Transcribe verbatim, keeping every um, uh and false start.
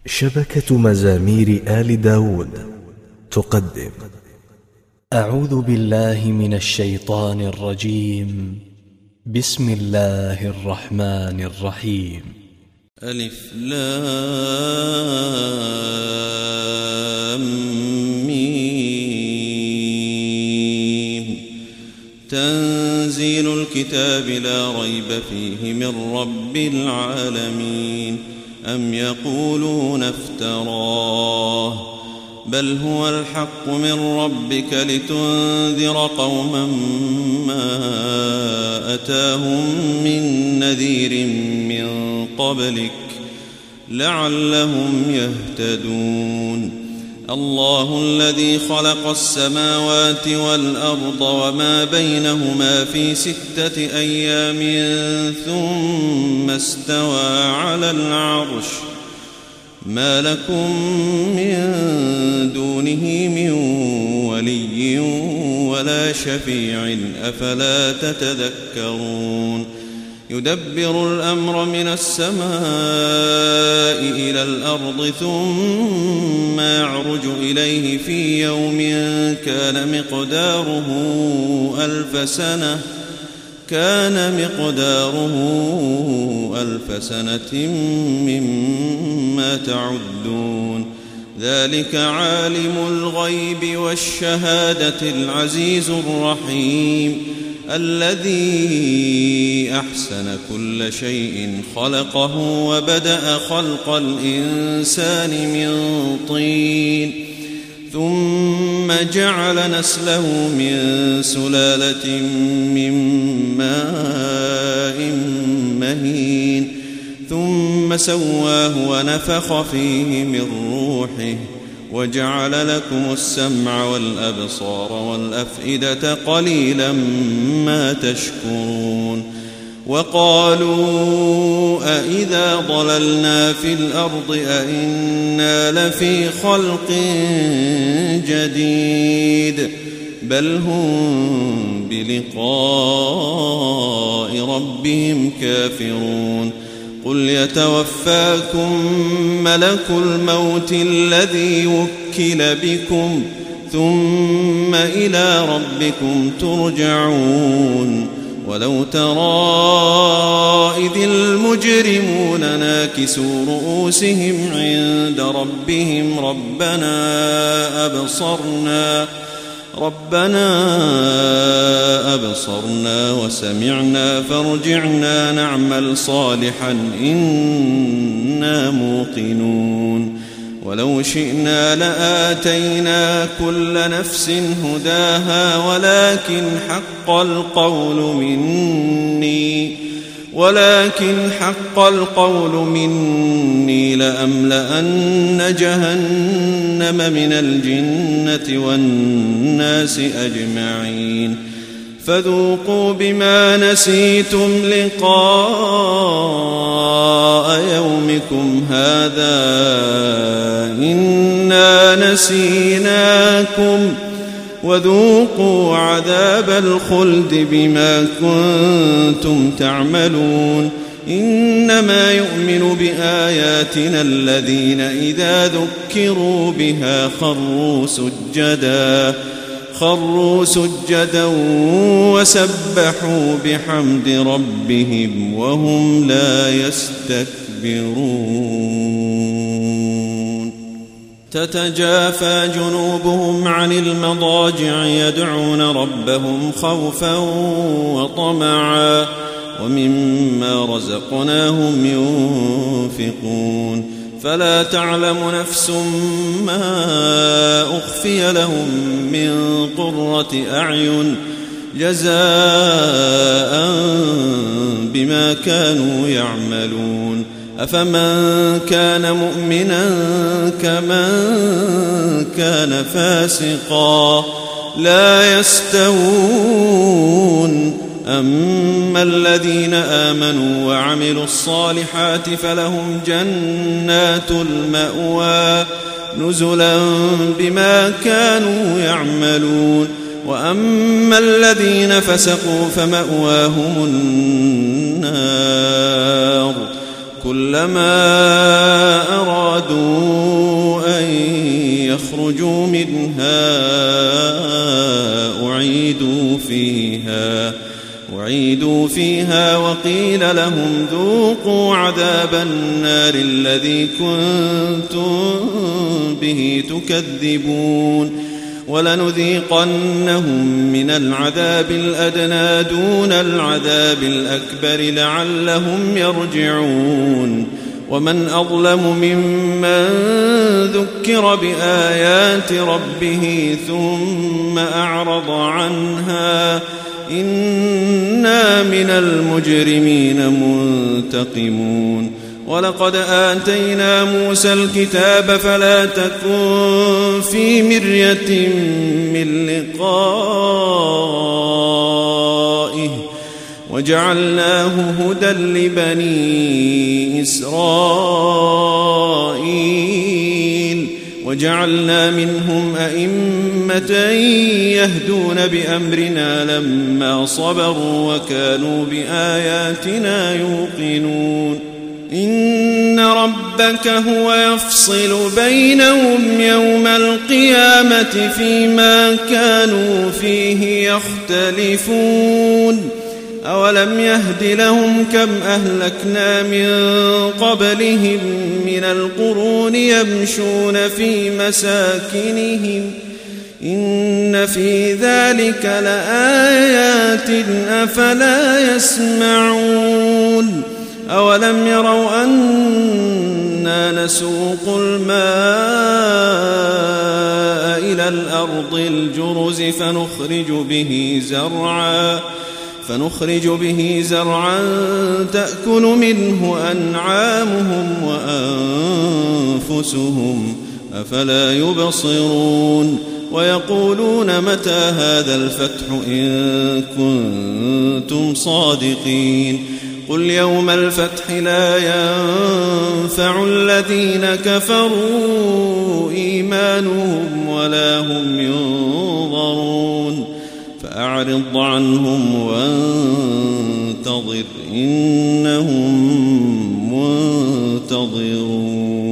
شبكة مزامير آل داود تقدم. أعوذ بالله من الشيطان الرجيم. بسم الله الرحمن الرحيم. ألف لام ميم. تنزيل الكتاب لا ريب فيه من رب العالمين. أم يقولون افتراه بل هو الحق من ربك لتنذر قوما ما أتاهم من نذير من قبلك لعلهم يهتدون. الله الذي خلق السماوات والأرض وما بينهما في ستة أيام ثم استوى على العرش ما لكم من دونه من ولي ولا شفيع أفلا تتذكرون. يدبر الأمر من السماء إلى الأرض ثم يعرج إليه في يوم كان مقداره ألف سنة كان مقداره ألف سنة مما تعدون. ذلك عالم الغيب والشهادة العزيز الرحيم الذي أحسن كل شيء خلقه وبدأ خلق الإنسان من طين ثم جعل نسله من سلالة من ماء مهين ثم سواه ونفخ فيه من روحه وجعل لكم السمع والأبصار والأفئدة قليلا ما تشكرون. وقالوا أإذا ضللنا في الأرض أإنا لفي خلق جديد بل هم بلقاء ربهم كافرون. قل يتوفاكم ملك الموت الذي وكل بكم ثم إلى ربكم ترجعون. ولو ترى إذ المجرمون ناكسوا رؤوسهم عند ربهم ربنا أبصرنا ربنا أبصرنا وسمعنا فارجعنا نعمل صالحا إنا موقنون. ولو شئنا لآتينا كل نفس هداها ولكن حق القول مني ولكن حق القول مني لأملأن جهنم من الجنة والناس أجمعين. فذوقوا بما نسيتم لقاء يومكم هذا إنا نسيناكم وذوقوا عذاب الخلد بما كنتم تعملون. إنما يؤمن بآياتنا الذين إذا ذكروا بها خروا سجدا خروا سجدا وسبحوا بحمد ربهم وهم لا يستكبرون. تتجافى جنوبهم عن المضاجع يدعون ربهم خوفا وطمعا ومما رزقناهم ينفقون. فلا تعلم نفس ما أخفي لهم من قرة أعين جزاء بما كانوا يعملون. أفمن كان مؤمنا كمن كان فاسقا لا يستوون. أما الذين آمنوا وعملوا الصالحات فلهم جنات المأوى نزلا بما كانوا يعملون. وأما الذين فسقوا فمأواهم النار كلما أرادوا أن يخرجوا منها أعيدوا فيها أعيدوا فيها وقيل لهم ذوقوا عذاب النار الذي كنتم به تكذبون ولنذيقنهم من العذاب الأدنى دون العذاب الأكبر لعلهم يرجعون ومن أظلم ممن ذكر بآيات ربه ثم أعرض عنها إنا من المجرمين منتقمون ولقد آتينا موسى الكتاب فلا تكن في مرية من لقائه وجعلناه هدى لبني إسرائيل وجعلنا منهم أئمة يهدون بأمرنا لما صبروا وكانوا بآياتنا يوقنون إن ربك هو يفصل بينهم يوم القيامة فيما كانوا فيه يختلفون أولم يهد لهم كم أهلكنا من قبلهم من القرون يمشون في مساكنهم إن في ذلك لآيات أفلا يسمعون أولم يروا أنا نسوق الماء إلى الأرض الجرز فنخرج به زرعا فنخرج به زرعا تأكل منه أنعامهم وأنفسهم أفلا يبصرون ويقولون متى هذا الفتح إن كنتم صادقين قل يوم الفتح لا ينفع الذين كفروا إيمانهم ولا هم ينظرون فأعرض عنهم وانتظر إنهم منتظرون.